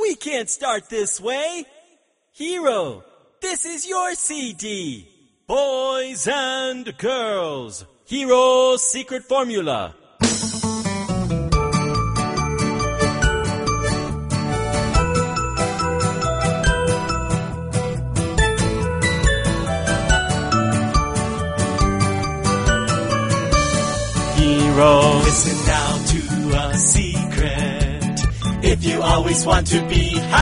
We can't start this way. Hero, this is your CD. Boys and girls, Hero's secret formula. Hero, listen now to a secret. If you always want to be